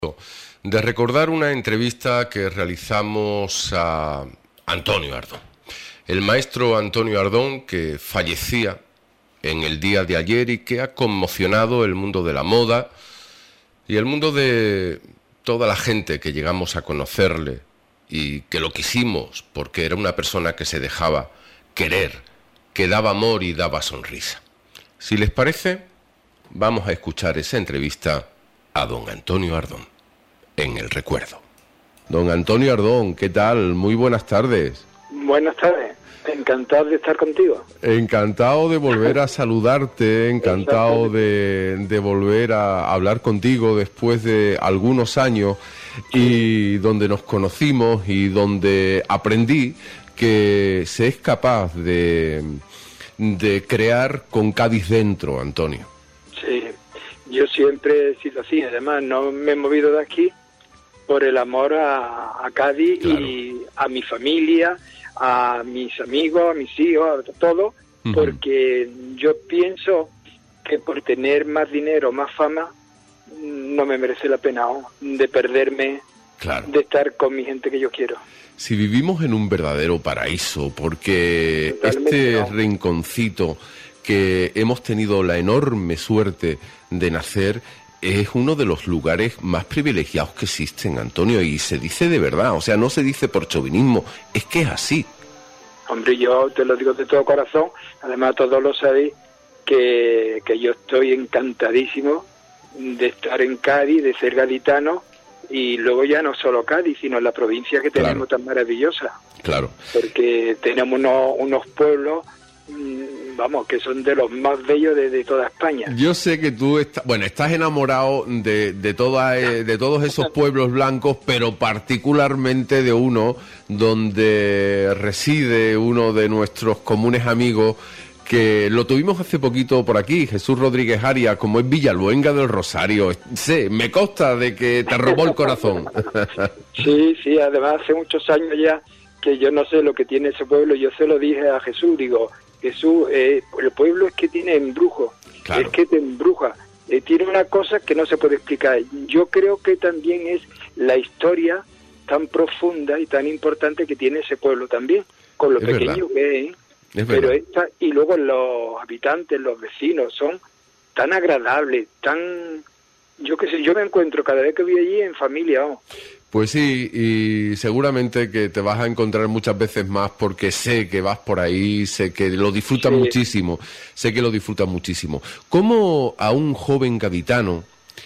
de recordar una entrevista que realizamos a Antonio Ardón. El maestro Antonio Ardón, que fallecía en el día de ayer y que ha conmocionado el mundo de la moda y el mundo de toda la gente que llegamos a conocerle y que lo quisimos porque era una persona que se dejaba querer, que daba amor y daba sonrisa. Si les parece, vamos a escuchar esa entrevista a don Antonio Ardón en El Recuerdo. Don Antonio Ardón, ¿qué tal? Muy buenas tardes. Buenas tardes, encantado de estar contigo. Encantado de volver a saludarte, encantado de volver a hablar contigo después de algunos años y donde nos conocimos y donde aprendí que se es capaz de crear con Cádiz dentro, Antonio. Sí, yo siempre he sido así, además no me he movido de aquí por el amor a Cádiz, claro, y a mi familia, a mis amigos, a mis hijos, a todo, porque yo pienso que por tener más dinero, más fama, no me merece la pena de perderme, claro, de estar con mi gente que yo quiero. Si vivimos en un verdadero paraíso, porque este rinconcito que hemos tenido la enorme suerte de nacer es uno de los lugares más privilegiados que existen, Antonio, y se dice de verdad, o sea, no se dice por chauvinismo, es que es así. Hombre, yo te lo digo de todo corazón, además todos lo sabéis, que yo estoy encantadísimo de estar en Cádiz, de ser gaditano, y luego ya no solo Cádiz, sino la provincia que tenemos, claro, tan maravillosa. Claro. Porque tenemos unos pueblos, vamos, que son de los más bellos de toda España. Yo sé que tú estás enamorado de todos esos pueblos blancos, pero particularmente de uno donde reside uno de nuestros comunes amigos, que lo tuvimos hace poquito por aquí, Jesús Rodríguez Arias, como es Villaluenga del Rosario. Sí, me consta de que te robó el corazón. Sí, además hace muchos años ya que yo no sé lo que tiene ese pueblo. Yo se lo dije a Jesús, digo, Jesús, el pueblo es que tiene embrujo, claro, es que te embruja, tiene una cosa que no se puede explicar. Yo creo que también es la historia tan profunda y tan importante que tiene ese pueblo también, con lo es pequeño verdad. Que es. Pero y luego los habitantes, los vecinos son tan agradables, tan, yo qué sé, yo me encuentro cada vez que voy allí en familia. Pues sí, y seguramente que te vas a encontrar muchas veces más porque sé que vas por ahí, sé que lo disfrutas muchísimo, sé que lo disfrutas muchísimo. ¿Cómo a un joven gaditano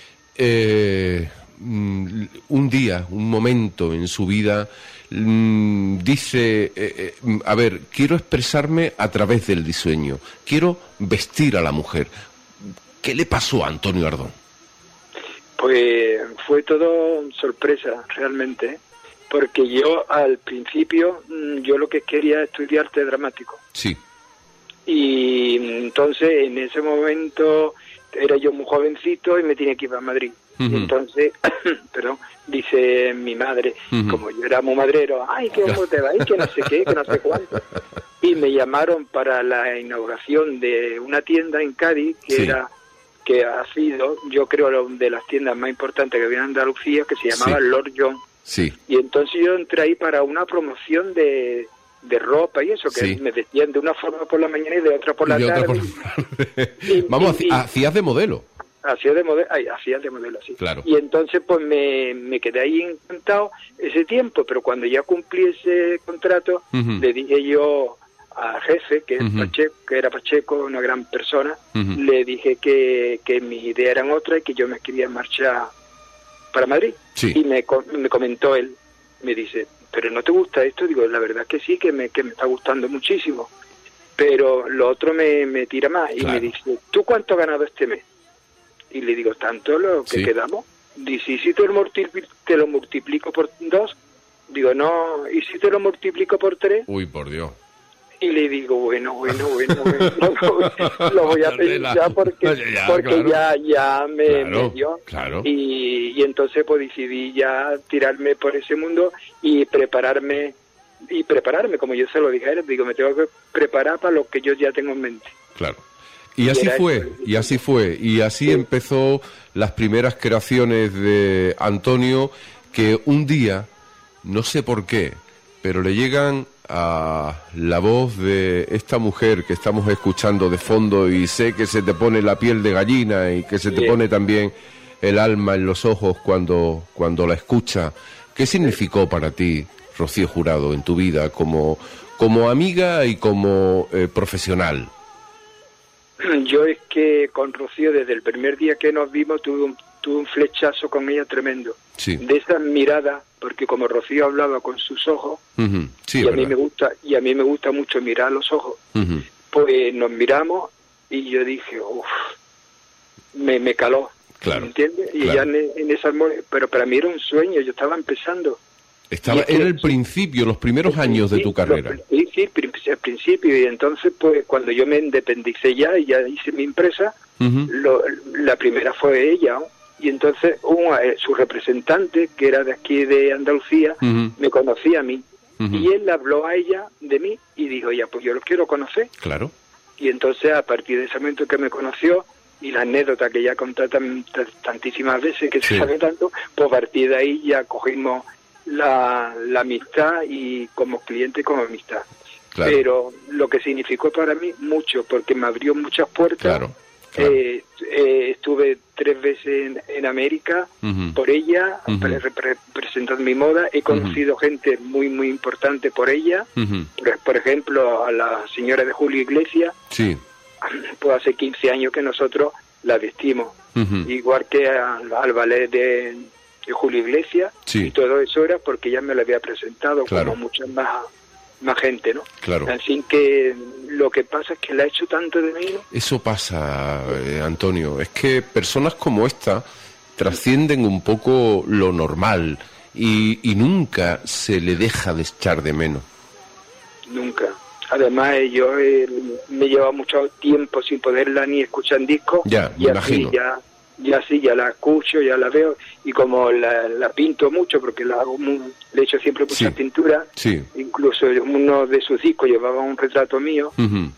un día, un momento en su vida dice, a ver, quiero expresarme a través del diseño, quiero vestir a la mujer? ¿Qué le pasó a Antonio Ardón? Pues fue todo sorpresa, realmente, porque yo al principio, yo lo que quería es estudiar arte dramático. Sí. Y entonces, en ese momento, era yo muy jovencito y me tenía que ir a Madrid. Y entonces, perdón, dice mi madre, como yo era muy madrero, ay, que cómo te va, y que no sé qué, que no sé cuánto. Y me llamaron para la inauguración de una tienda en Cádiz, que ha sido, yo creo, de las tiendas más importantes que había en Andalucía, que se llamaba Lord John. Sí. Y entonces yo entré ahí para una promoción de ropa y eso, que me vestían de una forma por la mañana y de otra por la tarde. Vamos, hacías de modelo. Hacía de modelo, sí. Claro. Y entonces pues me quedé ahí encantado ese tiempo, pero cuando ya cumplí ese contrato, le dije yo al jefe, que era Pacheco, una gran persona, le dije que mis ideas eran otras y que yo me quería marchar para Madrid. Sí. Y me comentó él, me dice, ¿pero no te gusta esto? Digo, la verdad que sí, que me está gustando muchísimo, pero lo otro me tira más. Y me dice, ¿tú cuánto has ganado este mes? Y le digo, ¿tanto lo que quedamos? Dice, ¿y si te lo multiplico por 2? Digo, no, ¿y si te lo multiplico por 3? Uy, por Dios. Y le digo, bueno, lo voy a pensar porque claro, ya me dio. Claro. Y entonces pues decidí ya tirarme por ese mundo y prepararme, como yo se lo dije a él, digo, me tengo que preparar para lo que yo ya tengo en mente. Claro. Y así fue, y así empezó las primeras creaciones de Antonio, que un día, no sé por qué, pero le llegan a la voz de esta mujer que estamos escuchando de fondo, y sé que se te pone la piel de gallina y que se te pone también el alma en los ojos cuando la escucha. ¿Qué significó para ti, Rocío Jurado, en tu vida como amiga y como profesional? Yo es que con Rocío, desde el primer día que nos vimos, tuve un flechazo con ella tremendo. Sí. De esas miradas, porque como Rocío hablaba con sus ojos, sí, y a mí me gusta mucho mirar los ojos, pues nos miramos y yo dije, me caló, claro, ¿entiendes? Y claro. ya en esa, pero para mí era un sueño, yo estaba empezando. Era el principio, los primeros años de tu carrera. Sí, al principio, y entonces pues cuando yo me independicé ya y ya hice mi empresa, la primera fue ella, ¿no? Y entonces su representante, que era de aquí de Andalucía, me conocía a mí, y él le habló a ella de mí y dijo, ya, pues yo lo quiero conocer. Claro. Y entonces a partir de ese momento que me conoció, y la anécdota que ya conté tantísimas veces, que se sabe tanto, pues a partir de ahí ya cogimos la amistad, y como cliente como amistad. Claro. Pero lo que significó para mí mucho, porque me abrió muchas puertas. Claro. Estuve 3 veces en América por ella, representando mi moda. He conocido gente muy muy importante por ella, por ejemplo a la señora de Julio Iglesias. Sí. Pues hace 15 años que nosotros la vestimos, igual que al ballet de Julio Iglesias. Sí. Y todo eso era porque ella me lo había presentado, claro, como mucha más gente, ¿no? Claro. Así que lo que pasa es que la he hecho tanto de menos. Eso pasa, Antonio, es que personas como esta trascienden un poco lo normal y nunca se le deja de echar de menos. Nunca. Además, yo me lleva mucho tiempo sin poderla ni escuchar en disco. Ya, me imagino. Ya la escucho, ya la veo, y como la pinto mucho, porque le he hecho siempre muchas pinturas, incluso uno de sus discos llevaba un retrato mío,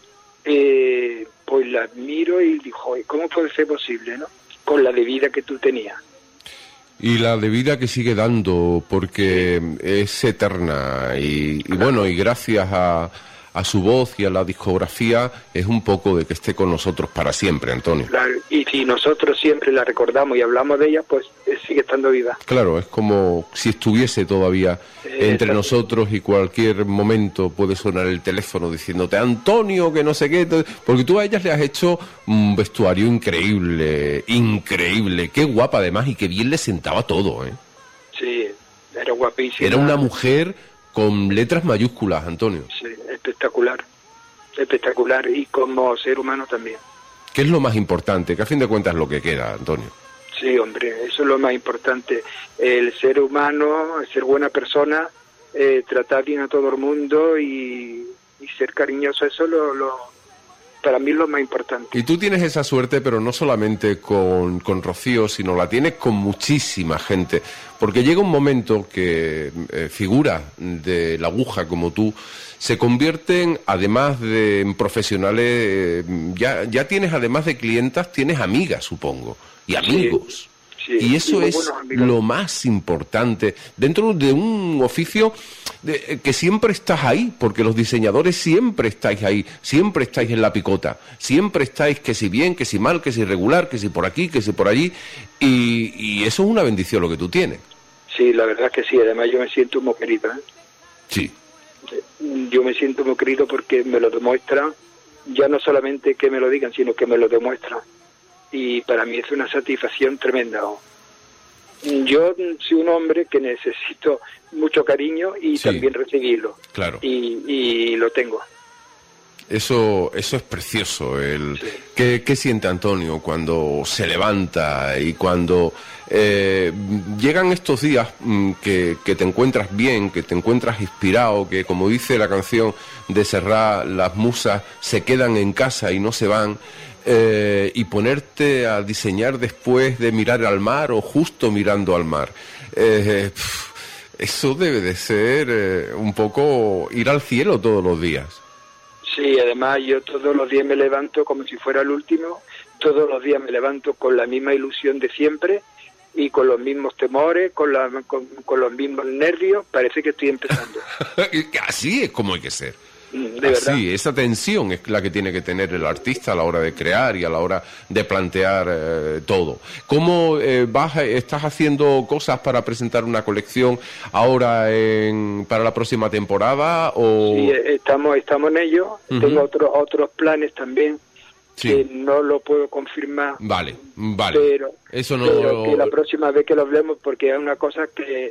pues la admiro y digo, ¿cómo puede ser posible, no? Con la de vida que tú tenías. Y la de vida que sigue dando, porque es eterna, y bueno, y gracias a su voz y a la discografía, es un poco de que esté con nosotros para siempre, Antonio. Claro, y si nosotros siempre la recordamos y hablamos de ella, pues sigue estando viva. Claro, es como si estuviese todavía entre nosotros, y cualquier momento puede sonar el teléfono diciéndote, Antonio, que no sé qué, porque tú a ellas le has hecho un vestuario increíble, qué guapa además, y qué bien le sentaba todo, ¿eh? Sí, era guapísima. Era una mujer con letras mayúsculas, Antonio. Sí, espectacular, y como ser humano también. ¿Qué es lo más importante? Que a fin de cuentas es lo que queda, Antonio. Sí, hombre, eso es lo más importante. El ser humano, ser buena persona, tratar bien a todo el mundo y ser cariñoso, eso para mí es lo más importante. Y tú tienes esa suerte, pero no solamente con Rocío, sino la tienes con muchísima gente, porque llega un momento que figuras de la aguja como tú se convierten, además de en profesionales, ya tienes, además de clientas, tienes amigas, supongo, y amigos. Sí, y eso es lo más importante dentro de un oficio que siempre estás ahí, porque los diseñadores siempre estáis ahí, siempre estáis en la picota, siempre estáis que si bien, que si mal, que si regular, que si por aquí, que si por allí, y eso es una bendición lo que tú tienes. Sí, la verdad es que sí, además yo me siento muy querido, ¿eh? Sí. Yo me siento muy querido porque me lo demuestran, ya no solamente que me lo digan, sino que me lo demuestran. Y para mí es una satisfacción tremenda. Yo soy un hombre que necesito mucho cariño y también recibirlo. Claro. Y lo tengo. Eso es precioso. ¿Qué siente Antonio cuando se levanta y cuando llegan estos días que te encuentras bien, que te encuentras inspirado, que, como dice la canción de Serrat, las musas se quedan en casa y no se van? Y ponerte a diseñar después de mirar al mar o justo mirando al mar. Eso debe de ser un poco ir al cielo todos los días. Sí, además yo todos los días me levanto como si fuera el último, todos los días me levanto con la misma ilusión de siempre y con los mismos temores, con los mismos nervios, parece que estoy empezando. Así es como hay que ser. De verdad. Sí, esa tensión es la que tiene que tener el artista a la hora de crear y a la hora de plantear todo. ¿Cómo estás haciendo cosas para presentar una colección ahora para la próxima temporada? ¿O? Sí, estamos en ello. Uh-huh. Tengo otros planes también. Sí. Que no lo puedo confirmar. Vale. Pero Eso que la próxima vez que lo hablemos, porque es una cosa que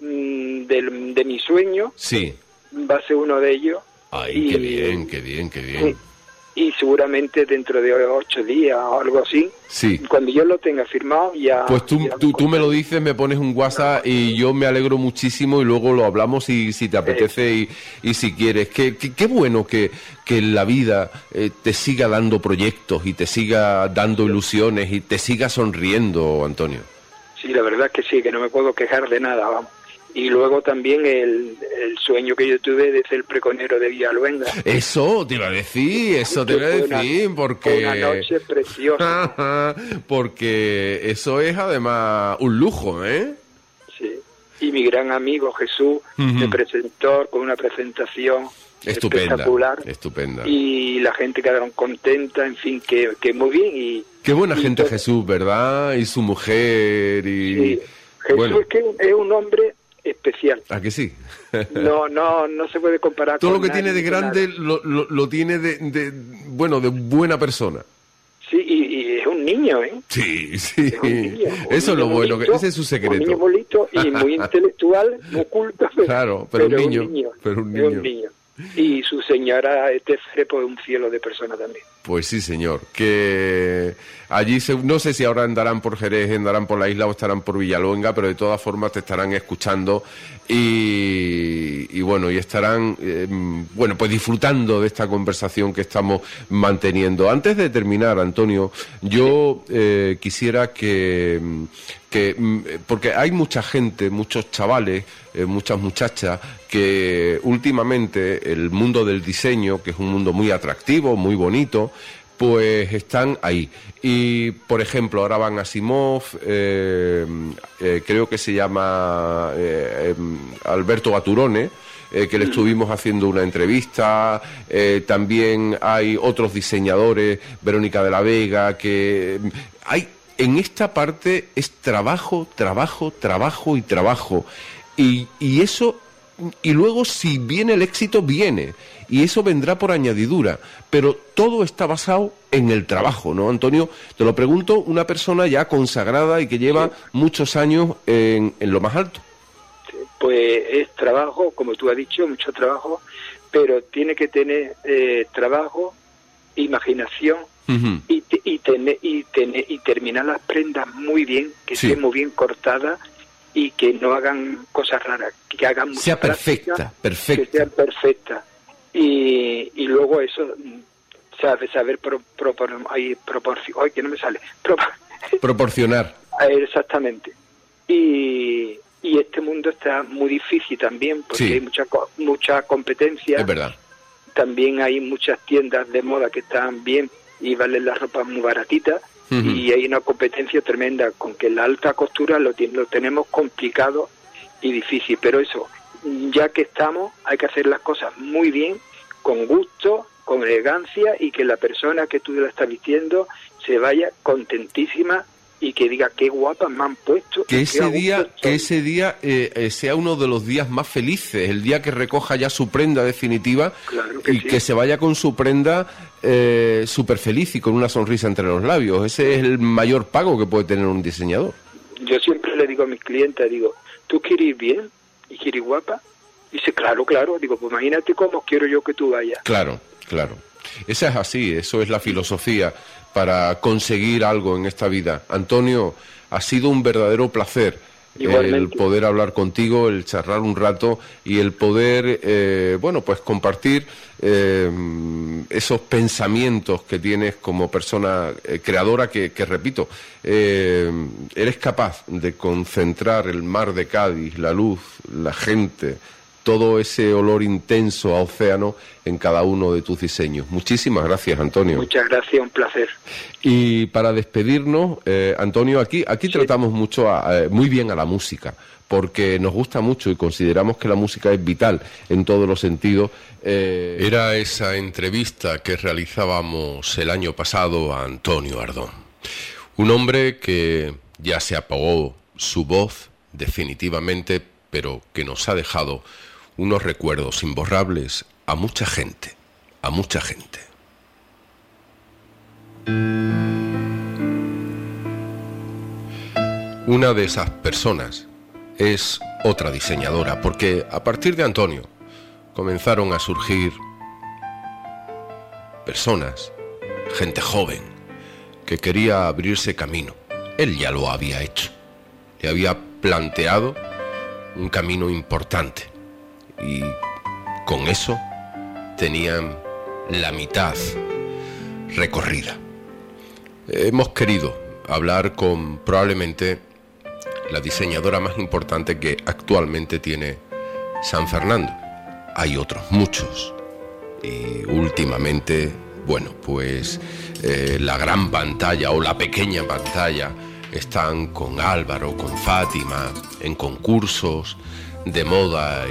de mi sueño. Sí. Va a ser uno de ellos. Ay, qué bien. Y seguramente dentro de 8 días o algo así, sí. Cuando yo lo tenga firmado ya... Pues tú me lo dices, me pones un WhatsApp y yo me alegro muchísimo y luego lo hablamos si te apetece y si quieres. Qué bueno que la vida te siga dando proyectos y te siga dando ilusiones y te siga sonriendo, Antonio. Sí, la verdad es que sí, que no me puedo quejar de nada, vamos. Y luego también el sueño que yo tuve de ser pregonero de Villaluenga. Eso te iba a decir, porque... Una noche preciosa. Porque eso es además un lujo, ¿eh? Sí. Y mi gran amigo Jesús me presentó con una presentación espectacular. Estupenda. Y la gente quedaron contenta, en fin, que muy bien. Qué buena gente Jesús, ¿verdad? Y su mujer y... Sí. Jesús es que es un hombre especial. ¿A que sí? No se puede comparar todo con lo que tiene de grande lo tiene de buena persona. Sí, y es un niño, ¿eh? Sí. Es un niño, eso es lo bueno, bonito, ese es su secreto. Un niño bonito y muy intelectual, muy culto. Claro, pero un niño. Es un niño. Y su señora pues un cielo de persona también. Pues sí, señor. Que allí, no sé si ahora andarán por Jerez, andarán por la isla o estarán por Villaluenga, pero de todas formas te estarán escuchando y bueno, y estarán, pues disfrutando de esta conversación que estamos manteniendo. Antes de terminar, Antonio, yo quisiera que porque hay mucha gente, muchos chavales, muchas muchachas que últimamente el mundo del diseño, que es un mundo muy atractivo, muy bonito, pues están ahí. Y, por ejemplo, ahora van a Asimov, creo que se llama Alberto Gaturone, que le estuvimos haciendo una entrevista, también hay otros diseñadores, Verónica de la Vega, que hay... En esta parte es trabajo y trabajo. Y eso, y luego si viene el éxito, viene. Y eso vendrá por añadidura. Pero todo está basado en el trabajo, ¿no, Antonio? Te lo pregunto, una persona ya consagrada y que lleva muchos años en lo más alto. Pues es trabajo, como tú has dicho, mucho trabajo, pero tiene que tener trabajo, imaginación, y terminar las prendas muy bien, que estén muy bien cortadas y que no hagan cosas raras, que hagan mucha sea perfecta. Que sean perfectas. Y luego eso, saber proporcionar. Exactamente. Y este mundo está muy difícil también, porque hay mucha competencia. Es verdad. También hay muchas tiendas de moda que están bien y valen las ropas muy baratitas, y hay una competencia tremenda con que la alta costura lo tenemos complicado y difícil, pero eso, ya que estamos, hay que hacer las cosas muy bien, con gusto, con elegancia, y que la persona que tú la estás vistiendo se vaya contentísima y que diga qué guapas me han puesto. Que ese día sea uno de los días más felices, el día que recoja ya su prenda definitiva, que se vaya con su prenda súper feliz y con una sonrisa entre los labios. Ese es el mayor pago que puede tener un diseñador. Yo siempre le digo a mis clientes, ¿tú quieres ir bien y quieres ir guapa? Y dice, claro. Digo, pues imagínate cómo quiero yo que tú vayas. Claro. Esa es así, eso es la filosofía para conseguir algo en esta vida. Antonio, ha sido un verdadero placer el poder hablar contigo, el charlar un rato y el poder, pues compartir esos pensamientos que tienes como persona creadora que repito, eres capaz de concentrar el mar de Cádiz, la luz, la gente, todo ese olor intenso a océano en cada uno de tus diseños. Muchísimas gracias, Antonio. Muchas gracias, un placer. Y para despedirnos, Antonio, aquí sí, tratamos muy bien a la música, porque nos gusta mucho y consideramos que la música es vital en todos los sentidos. Era esa entrevista que realizábamos el año pasado a Antonio Ardón, un hombre que ya se apagó su voz definitivamente, pero que nos ha dejado unos recuerdos imborrables a mucha gente, a mucha gente. Una de esas personas es otra diseñadora, porque a partir de Antonio comenzaron a surgir personas, gente joven, que quería abrirse camino. Él ya lo había hecho, le había planteado un camino importante y con eso tenían la mitad recorrida. Hemos querido hablar con probablemente la diseñadora más importante que actualmente tiene San Fernando. Hay otros muchos y últimamente, bueno, pues la gran pantalla o la pequeña pantalla están con Álvaro, con Fátima, en concursos de moda.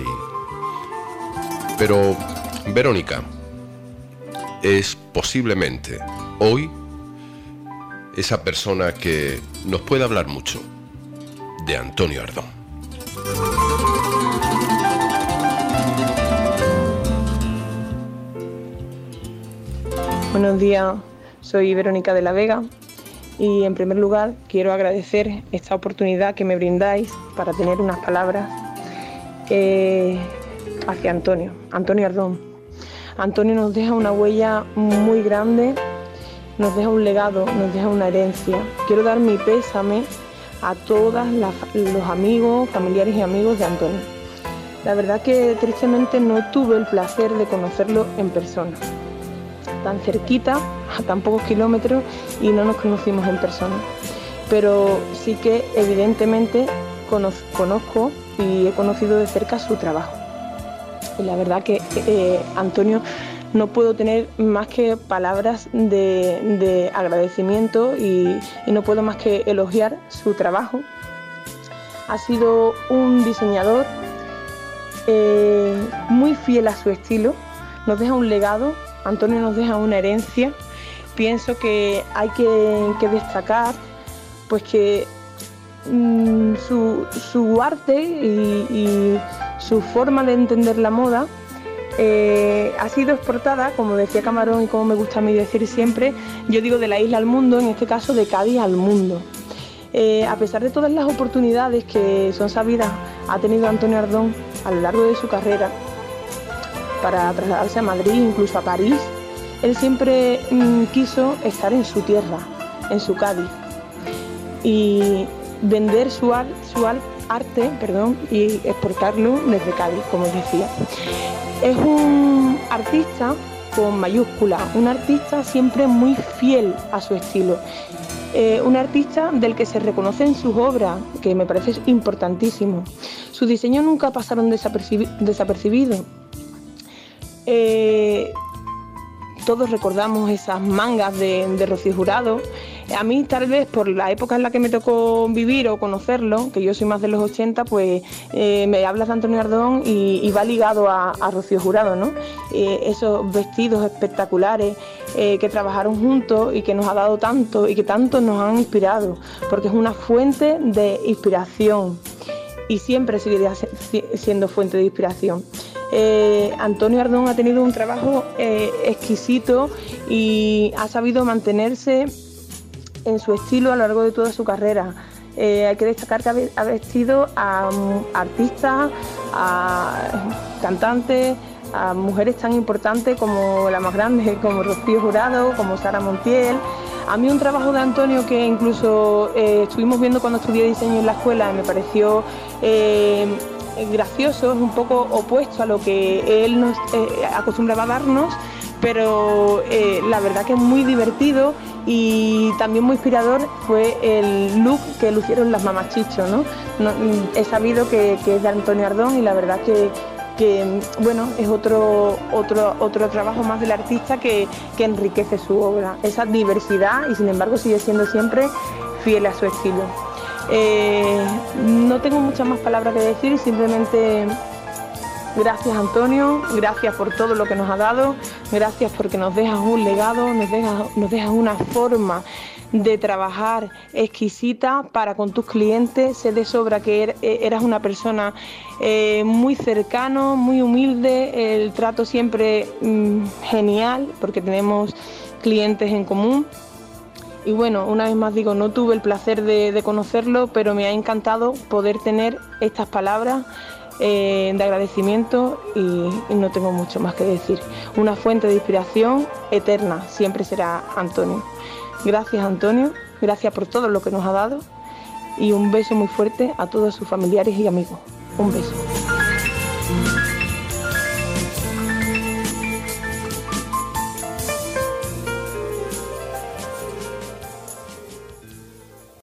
Pero Verónica es posiblemente hoy esa persona que nos puede hablar mucho de Antonio Ardón. Buenos días, soy Verónica de la Vega y en primer lugar quiero agradecer esta oportunidad que me brindáis para tener unas palabras hacia Antonio Ardón. Antonio nos deja una huella muy grande, nos deja un legado, nos deja una herencia. Quiero dar mi pésame a todos los amigos, familiares y amigos de Antonio. La verdad que tristemente no tuve el placer de conocerlo en persona, tan cerquita, a tan pocos kilómetros, y no nos conocimos en persona. Pero sí que evidentemente conozco y he conocido de cerca su trabajo. Y la verdad que Antonio, no puedo tener más que palabras de agradecimiento y no puedo más que elogiar su trabajo. Ha sido un diseñador muy fiel a su estilo, nos deja un legado. Antonio nos deja una herencia. Pienso que hay que destacar pues que su arte y su forma de entender la moda ha sido exportada, como decía Camarón y como me gusta a mí decir siempre, yo digo de la isla al mundo, en este caso de Cádiz al mundo. A pesar de todas las oportunidades que son sabidas ha tenido Antonio Ardón a lo largo de su carrera para trasladarse a Madrid, incluso a París, él siempre quiso estar en su tierra, en su Cádiz, y vender su arte y exportarlo desde Cádiz, como decía. Es un artista con mayúscula, un artista siempre muy fiel a su estilo, un artista del que se reconoce en sus obras, que me parece importantísimo. Sus diseños nunca pasaron desapercibidos. Todos recordamos esas mangas de Rocío Jurado. A mí, tal vez por la época en la que me tocó vivir o conocerlo, que yo soy más de los 80, pues me hablas de Antonio Ardón y va ligado a Rocío Jurado, ¿no? Esos vestidos espectaculares que trabajaron juntos y que nos ha dado tanto y que tanto nos han inspirado, porque es una fuente de inspiración y siempre seguirá siendo fuente de inspiración. Antonio Ardón ha tenido un trabajo exquisito y ha sabido mantenerse en su estilo a lo largo de toda su carrera. Hay que destacar que ha vestido a artistas, a cantantes, a mujeres tan importantes como la más grande, como Rocío Jurado, como Sara Montiel. A mí un trabajo de Antonio que incluso estuvimos viendo cuando estudié diseño en la escuela, me pareció gracioso, es un poco opuesto a lo que él nos acostumbraba a darnos, pero la verdad que es muy divertido y también muy inspirador fue el look que lucieron las Mamás Chicho, ¿no? He sabido que es de Antonio Ardón y la verdad que bueno, es otro trabajo más del artista que enriquece su obra, esa diversidad, y sin embargo sigue siendo siempre fiel a su estilo. No tengo muchas más palabras que decir, simplemente gracias, Antonio, gracias por todo lo que nos ha dado, gracias porque nos dejas un legado, nos dejas una forma de trabajar exquisita para con tus clientes. Sé de sobra que eras una persona muy cercano, muy humilde, el trato siempre genial, porque tenemos clientes en común. Y bueno, una vez más digo, no tuve el placer de conocerlo, pero me ha encantado poder tener estas palabras de agradecimiento, y no tengo mucho más que decir. Una fuente de inspiración eterna siempre será Antonio. Gracias, Antonio, gracias por todo lo que nos ha dado, y un beso muy fuerte a todos sus familiares y amigos. Un beso.